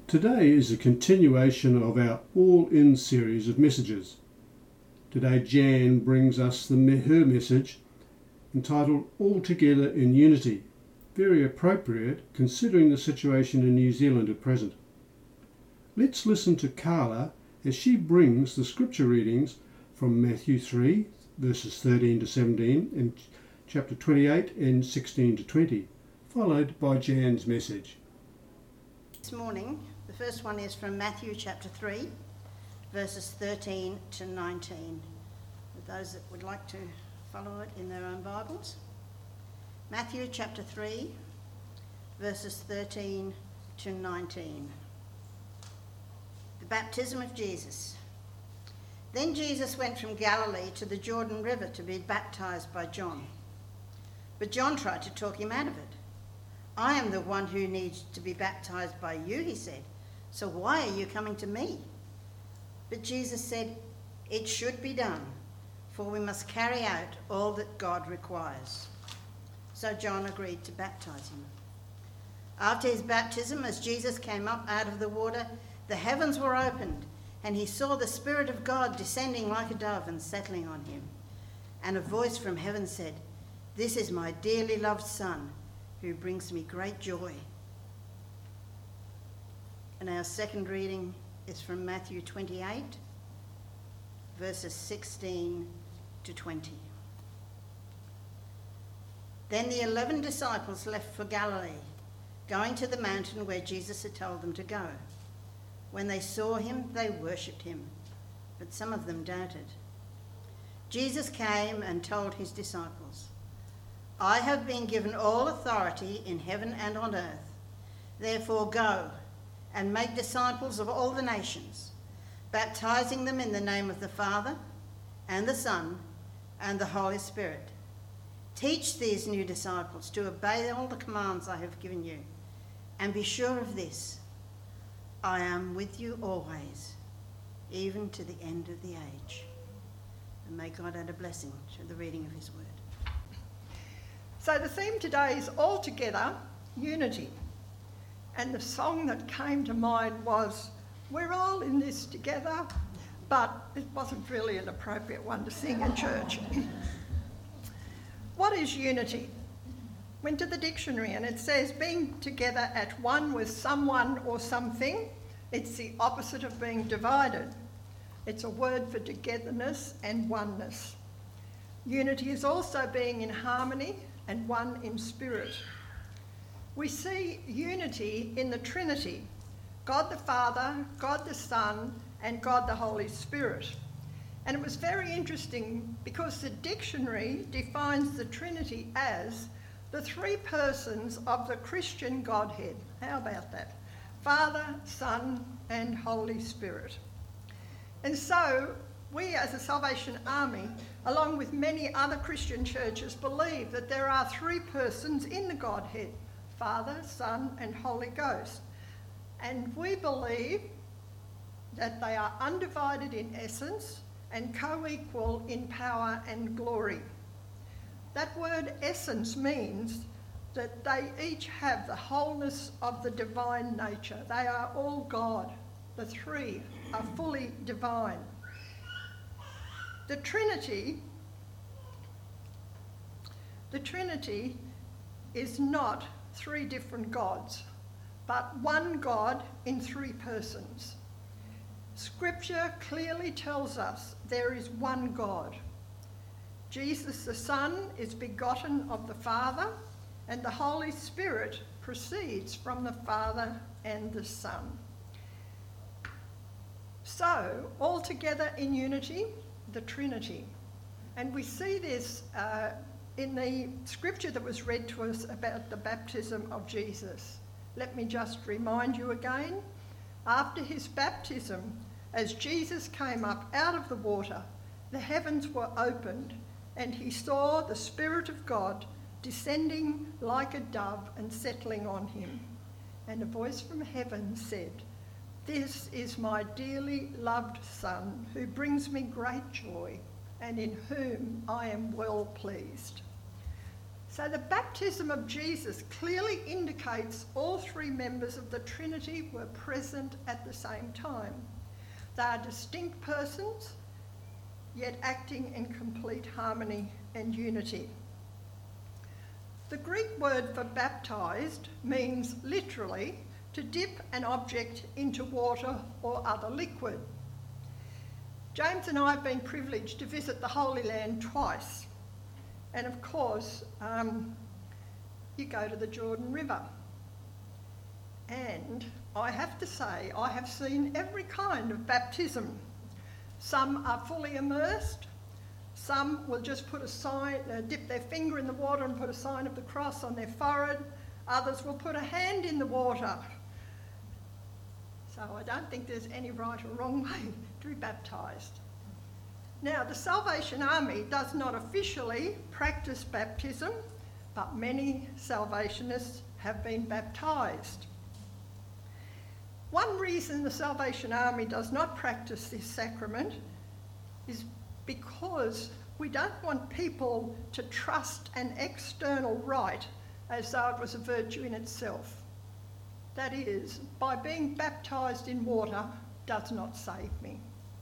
Today is a continuation of our All In series of messages. Today Jan brings us her message entitled All Together in Unity, very appropriate considering the situation in New Zealand at present. Let's listen to Carla as she brings the scripture readings from Matthew 3 verses 13 to 17 and chapter 28 and 16 to 20, followed by Jan's message. This morning, the first one is from Matthew chapter 3, verses 13 to 19. For those that would like to follow it in their own Bibles. Matthew chapter 3, verses 13 to 19. The baptism of Jesus. Then Jesus went from Galilee to the Jordan River to be baptized by John. But John tried to talk him out of it. I am the one who needs to be baptized by you, he said. So why are you coming to me? But Jesus said, it should be done, for we must carry out all that God requires. So John agreed to baptize him. After his baptism, as Jesus came up out of the water, the heavens were opened, and he saw the Spirit of God descending like a dove and settling on him. And a voice from heaven said, this is my dearly loved Son, who brings me great joy. And our second reading is from Matthew 28, verses 16 to 20. Then the 11 disciples left for Galilee, going to the mountain where Jesus had told them to go. When they saw him, they worshipped him, but some of them doubted. Jesus came and told his disciples, I have been given all authority in heaven and on earth. Therefore go and make disciples of all the nations, baptizing them in the name of the Father and the Son and the Holy Spirit. Teach these new disciples to obey all the commands I have given you, and be sure of this, I am with you always, even to the end of the age. And may God add a blessing to the reading of his word. So the theme today is All Together, Unity. And the song that came to mind was, we're all in this together, but it wasn't really an appropriate one to sing in church. What is unity? Went to the dictionary and it says being together at one with someone or something. It's the opposite of being divided. It's a word for togetherness and oneness. Unity is also being in harmony and one in spirit. We see unity in the Trinity, God the Father, God the Son, and God the Holy Spirit. And it was very interesting because the dictionary defines the Trinity as the three persons of the Christian Godhead. How about that? Father, Son, and Holy Spirit. And so we as a Salvation Army, along with many other Christian churches, believe that there are three persons in the Godhead, Father, Son, and Holy Ghost. And we believe that they are undivided in essence and co-equal in power and glory. That word essence means that they each have the wholeness of the divine nature. They are all God. The three are fully divine. The Trinity is not three different gods, but one God in three persons. Scripture clearly tells us there is one God. Jesus the Son is begotten of the Father, and the Holy Spirit proceeds from the Father and the Son. So, all together in unity, the Trinity. And we see this in the scripture that was read to us about the baptism of Jesus. Let me just remind you again. After his baptism, as Jesus came up out of the water, the heavens were opened, and he saw the Spirit of God descending like a dove and settling on him. And a voice from heaven said, this is my dearly loved Son, who brings me great joy, and in whom I am well pleased. So the baptism of Jesus clearly indicates all three members of the Trinity were present at the same time. They are distinct persons, yet acting in complete harmony and unity. The Greek word for baptised means literally to dip an object into water or other liquid. James and I have been privileged to visit the Holy Land twice. And of course, you go to the Jordan River. And I have to say, I have seen every kind of baptism. Some are fully immersed. Some will just put a sign, dip their finger in the water and put a sign of the cross on their forehead. Others will put a hand in the water. So I don't think there's any right or wrong way to be baptised. Now, the Salvation Army does not officially practice baptism, but many Salvationists have been baptised. One reason the Salvation Army does not practice this sacrament is because we don't want people to trust an external rite as though it was a virtue in itself. That is, by being baptised in water does not save me.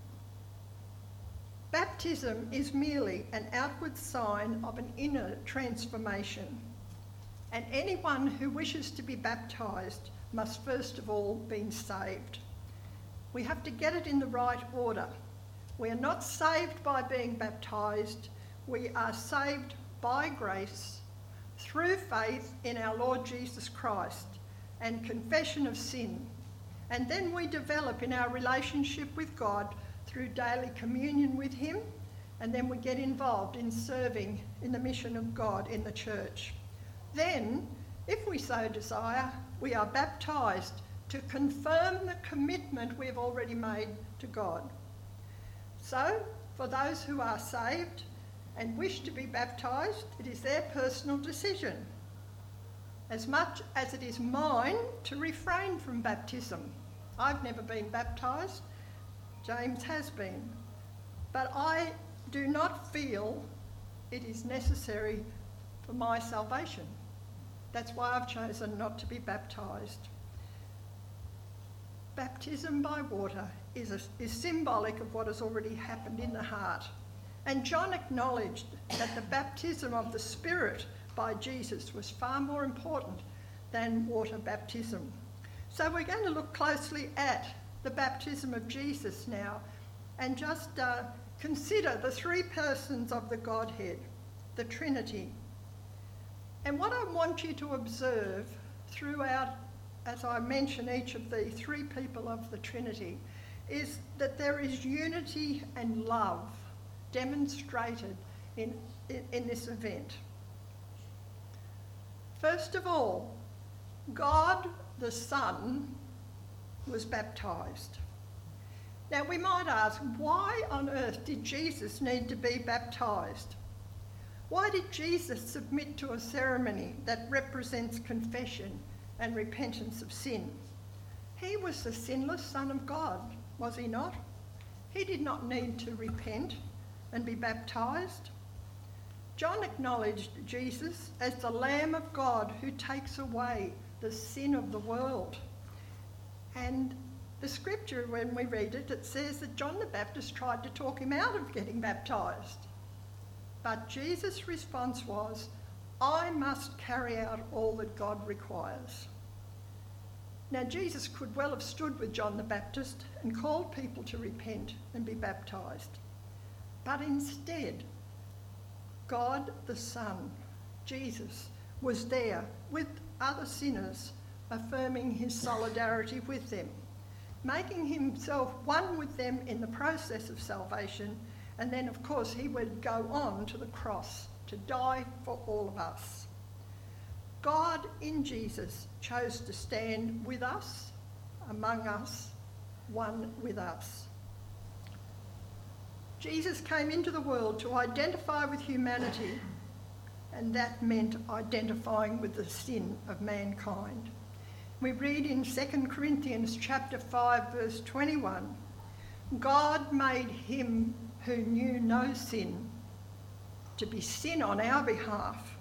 Baptism is merely an outward sign of an inner transformation, and anyone who wishes to be baptised must first of all be saved. We have to get it in the right order. We are not saved by being baptised. We are saved by grace through faith in our Lord Jesus Christ and confession of sin. And then we develop in our relationship with God through daily communion with him, and then we get involved in serving in the mission of God in the church. Then, if we so desire, we are baptised to confirm the commitment we have already made to God. So, for those who are saved and wish to be baptised, it is their personal decision, as much as it is mine to refrain from baptism. I've never been baptised. James has been. But I do not feel it is necessary for my salvation. That's why I've chosen not to be baptised. Baptism by water is symbolic of what has already happened in the heart. And John acknowledged that the baptism of the Spirit by Jesus was far more important than water baptism. So we're going to look closely at the baptism of Jesus now and just consider the three persons of the Godhead, the Trinity. And what I want you to observe throughout, as I mention each of the three people of the Trinity, is that there is unity and love demonstrated in this event. First of all, God the Son was baptised. Now we might ask, why on earth did Jesus need to be baptised? Why did Jesus submit to a ceremony that represents confession and repentance of sin? He was the sinless Son of God, was he not? He did not need to repent and be baptised. John acknowledged Jesus as the Lamb of God who takes away the sin of the world. And the scripture, when we read it, it says that John the Baptist tried to talk him out of getting baptised. But Jesus' response was, I must carry out all that God requires. Now, Jesus could well have stood with John the Baptist and called people to repent and be baptised. But instead, God the Son, Jesus, was there with other sinners, affirming his solidarity with them, making himself one with them in the process of salvation, and then of course he would go on to the cross to die for all of us. God in Jesus chose to stand with us, among us, one with us. Jesus came into the world to identify with humanity, and that meant identifying with the sin of mankind. We read in 2 Corinthians chapter 5, verse 21, God made him who knew no sin to be sin on our behalf,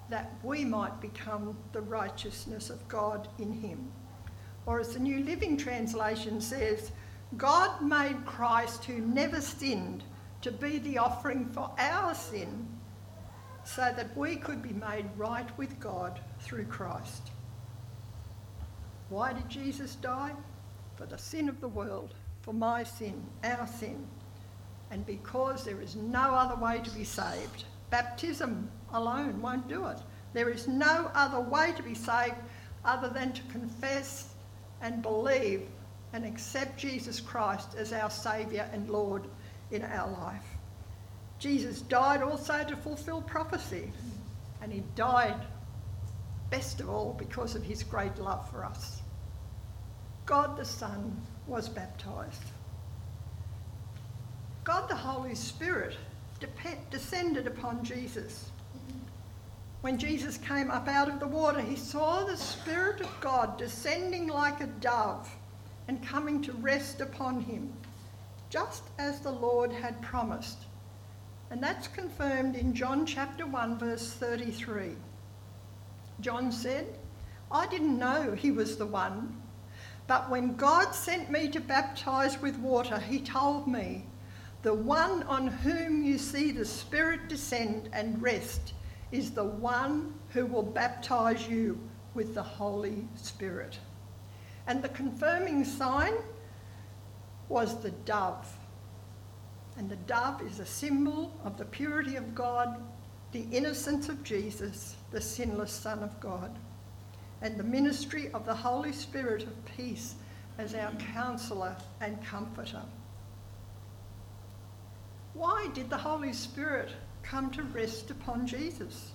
that we might become the righteousness of God in him. Or as the New Living Translation says, God made Christ, who never sinned, to be the offering for our sin, so that we could be made right with God through Christ. Why did Jesus die? For the sin of the world, for my sin, our sin. And because there is no other way to be saved. Baptism alone won't do it. There is no other way to be saved other than to confess and believe and accept Jesus Christ as our Saviour and Lord in our life. Jesus died also to fulfil prophecy, and he died, best of all, because of his great love for us. God the Son was baptised. God the Holy Spirit descended upon Jesus. When Jesus came up out of the water, he saw the Spirit of God descending like a dove and coming to rest upon him, just as the Lord had promised. And that's confirmed in John chapter 1, verse 33. John said, I didn't know he was the one, but when God sent me to baptise with water, he told me, the one on whom you see the Spirit descend and rest is the one who will baptise you with the Holy Spirit. And the confirming sign was the dove. And the dove is a symbol of the purity of God, the innocence of Jesus, the sinless Son of God, and the ministry of the Holy Spirit of peace as our counsellor and comforter. Why did the Holy Spirit come to rest upon Jesus?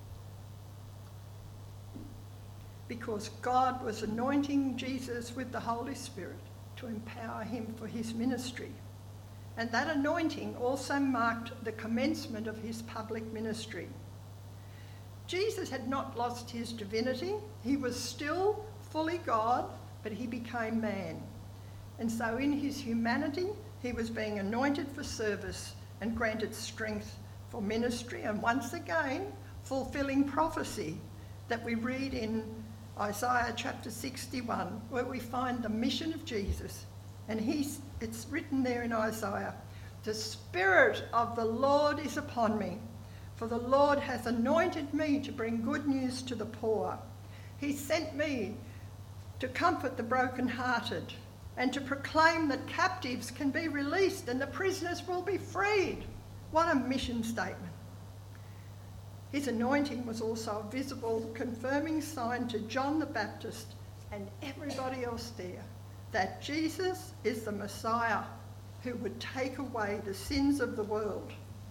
Because God was anointing Jesus with the Holy Spirit to empower him for his ministry. And that anointing also marked the commencement of his public ministry. Jesus had not lost his divinity. He was still fully God, but he became man. And so in his humanity, he was being anointed for service and granted strength for ministry, and once again, fulfilling prophecy that we read in Isaiah chapter 61, where we find the mission of Jesus. And it's written there in Isaiah, the Spirit of the Lord is upon me, for the Lord has anointed me to bring good news to the poor. He sent me to comfort the brokenhearted and to proclaim that captives can be released and the prisoners will be freed. What a mission statement. His anointing was also a visible, confirming sign to John the Baptist and everybody else there that Jesus is the Messiah who would take away the sins of the world.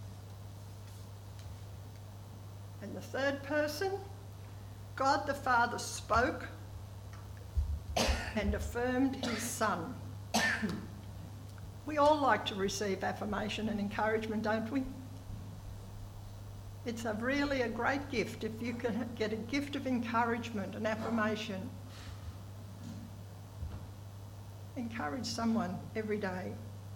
And the third person, God the Father spoke and affirmed his Son. We all like to receive affirmation and encouragement, don't we? It's really a great gift if you can get a gift of encouragement and affirmation. Encourage someone every day.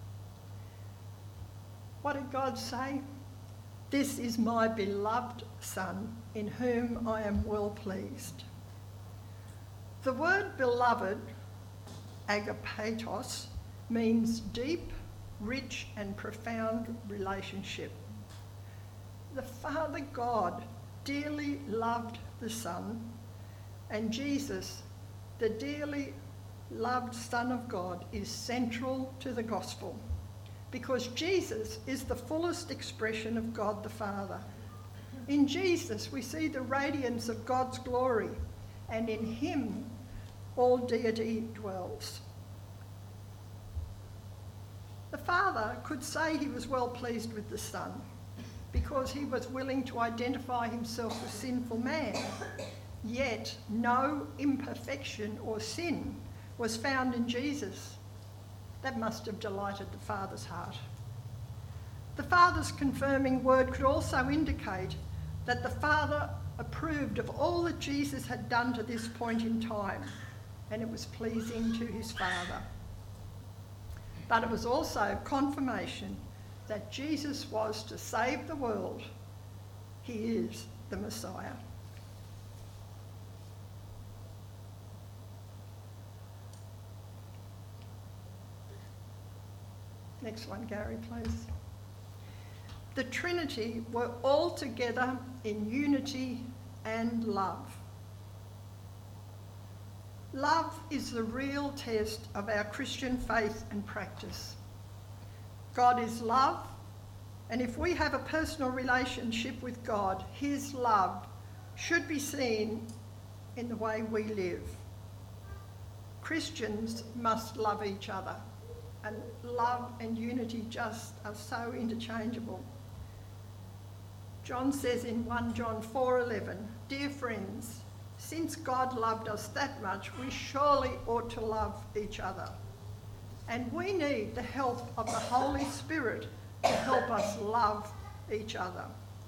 What did God say? This is my beloved Son, in whom I am well pleased. The word beloved, agapetos, means deep, rich and profound relationship. The Father God dearly loved the Son, and Jesus, the dearly loved Son of God, is central to the gospel because Jesus is the fullest expression of God the Father. In Jesus we see the radiance of God's glory, and in him all deity dwells. The Father could say he was well pleased with the Son because he was willing to identify himself with sinful man, yet no imperfection or sin was found in Jesus. That must have delighted the Father's heart. The Father's confirming word could also indicate that the Father approved of all that Jesus had done to this point in time, and it was pleasing to his Father. But it was also confirmation that Jesus was to save the world. He is the Messiah. Next one, Gary, please. The Trinity were all together in unity and love. Love is the real test of our Christian faith and practice. God is love, and if we have a personal relationship with God, his love should be seen in the way we live. Christians must love each other, and love and unity just are so interchangeable. John says in 1 John 4:11, "Dear friends, since God loved us that much, we surely ought to love each other. And we need the help of the Holy Spirit to help us love each other."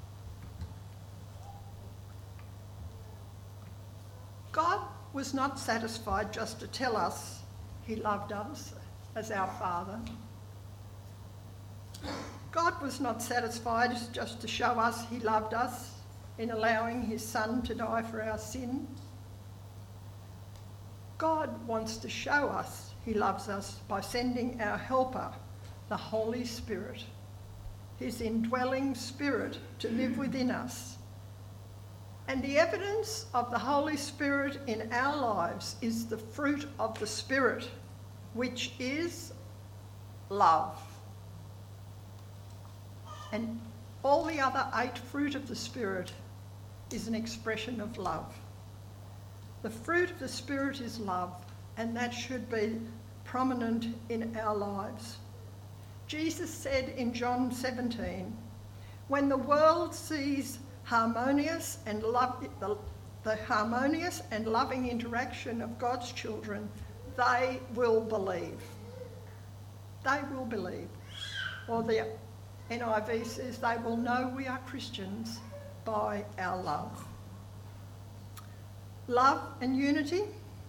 God was not satisfied just to tell us he loved us as our Father. God was not satisfied just to show us he loved us in allowing his Son to die for our sin. God wants to show us he loves us by sending our helper, the Holy Spirit, his indwelling Spirit, to live within us. And the evidence of the Holy Spirit in our lives is the fruit of the Spirit, which is love. And all the other 8 fruit of the Spirit is an expression of love. The fruit of the Spirit is love, and that should be prominent in our lives. Jesus said in John 17, "When the world sees the harmonious and loving interaction of God's children, they will believe." They will believe. Or the NIV says they will know we are Christians by our love. Love and unity.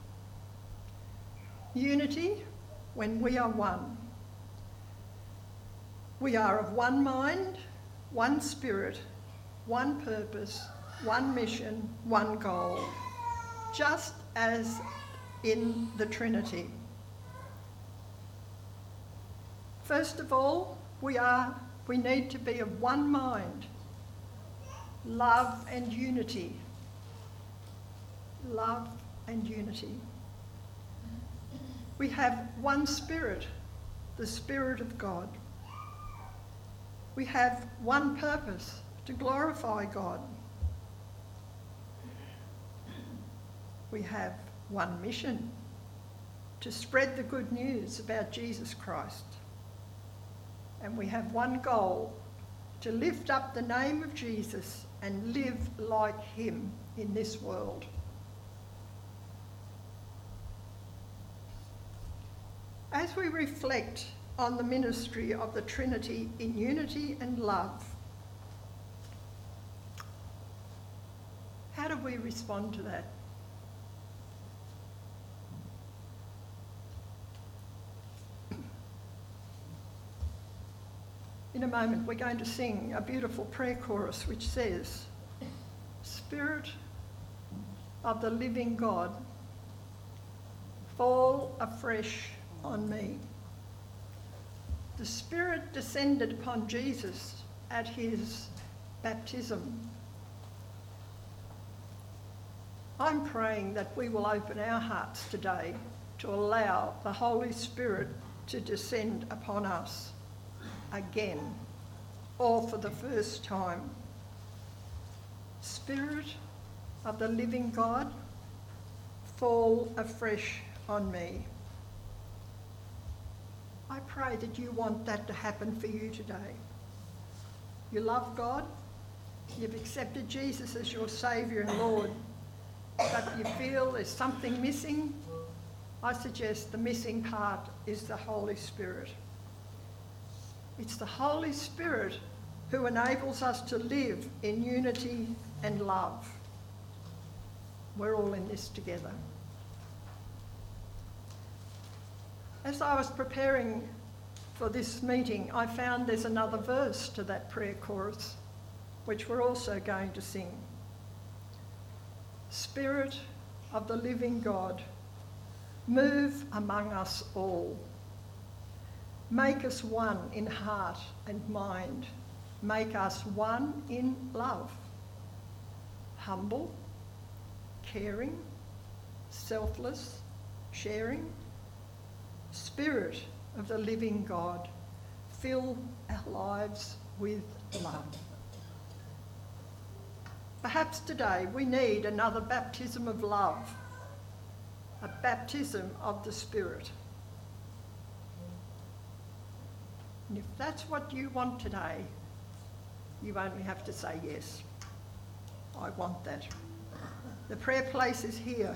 Unity when we are one. We are of one mind, one spirit, one purpose, one mission, one goal, just as in the Trinity. First of all, we need to be of one mind, love and unity. Love and unity. We have one Spirit, the Spirit of God. We have one purpose, to glorify God. We have one mission, to spread the good news about Jesus Christ. And we have one goal, to lift up the name of Jesus and live like him in this world. As we reflect on the ministry of the Trinity in unity and love, how do we respond to that? In a moment, we're going to sing a beautiful prayer chorus which says, "Spirit of the living God, fall afresh on me." The Spirit descended upon Jesus at his baptism. I'm praying that we will open our hearts today to allow the Holy Spirit to descend upon us again, or for the first time. Spirit of the living God, fall afresh on me. I pray that you want that to happen for you today. You love God, you've accepted Jesus as your Saviour and Lord, but you feel there's something missing. I suggest the missing part is the Holy Spirit. It's the Holy Spirit who enables us to live in unity and love. We're all in this together. As I was preparing for this meeting, I found there's another verse to that prayer chorus, which we're also going to sing. Spirit of the living God, move among us all. Make us one in heart and mind. Make us one in love. Humble, caring, selfless, sharing. Spirit of the living God, fill our lives with love. Perhaps today we need another baptism of love, a baptism of the Spirit. And if that's what you want today, you only have to say yes. I want that. The prayer place is here.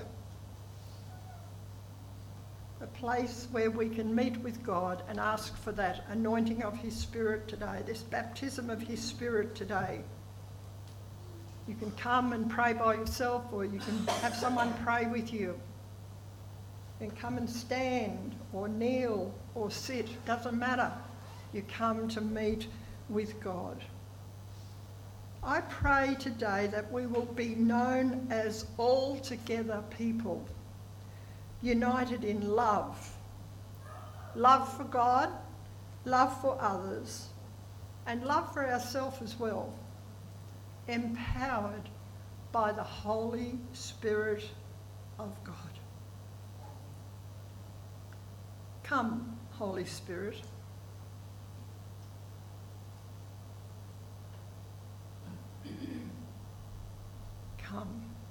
A place where we can meet with God and ask for that anointing of His Spirit today, this baptism of His Spirit today. You can come and pray by yourself, or you can have someone pray with you. And come and stand or kneel or sit, doesn't matter. You come to meet with God. I pray today that we will be known as altogether people, united in love. Love for God, love for others, and love for ourselves as well. Empowered by the Holy Spirit of God. Come, Holy Spirit. Come.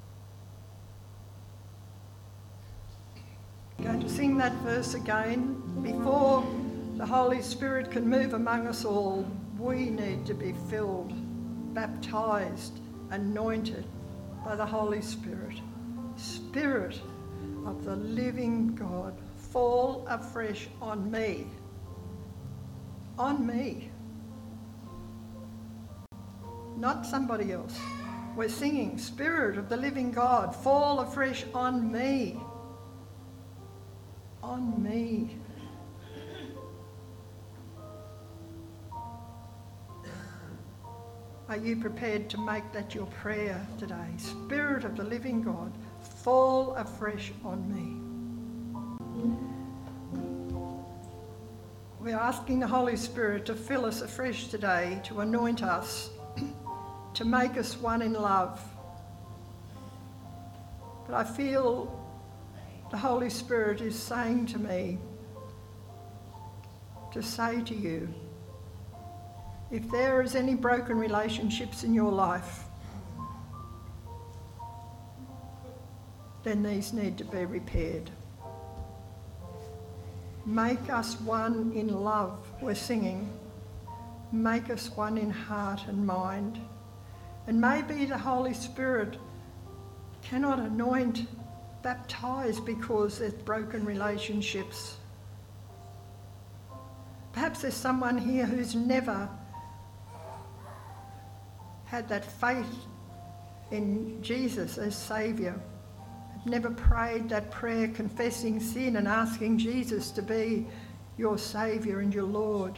I'm going to sing that verse again. Before the Holy Spirit can move among us all, we need to be filled, baptised, anointed by the Holy Spirit. Spirit of the living God, fall afresh on me. On me. Not somebody else. We're singing, Spirit of the living God, fall afresh on me. On me. Are you prepared to make that your prayer today? Spirit of the living God, fall afresh on me. We're asking the Holy Spirit to fill us afresh today, to anoint us, to make us one in love. But I feel the Holy Spirit is saying to me, to say to you, if there is any broken relationships in your life, then these need to be repaired. Make us one in love, we're singing. Make us one in heart and mind. And maybe the Holy Spirit cannot anoint, baptise because there's broken relationships. Perhaps there's someone here who's never had that faith in Jesus as Saviour, never prayed that prayer confessing sin and asking Jesus to be your Saviour and your Lord.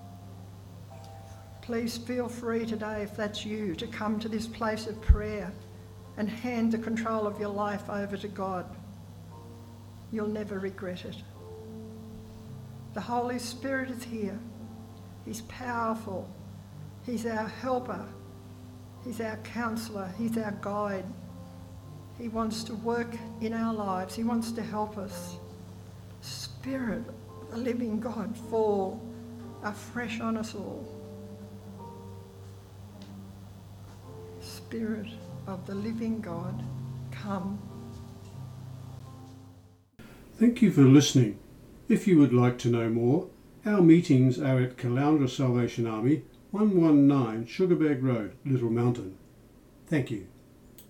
Please feel free today, if that's you, to come to this place of prayer and hand the control of your life over to God. You'll never regret it. The Holy Spirit is here. He's powerful. He's our helper. He's our counsellor. He's our guide. He wants to work in our lives. He wants to help us. Spirit, the living God, fall afresh on us all. Spirit of the living God, come. Thank you for listening. If you would like to know more, our meetings are at Caloundra Salvation Army, 119 Sugarbag Road, Little Mountain. Thank you.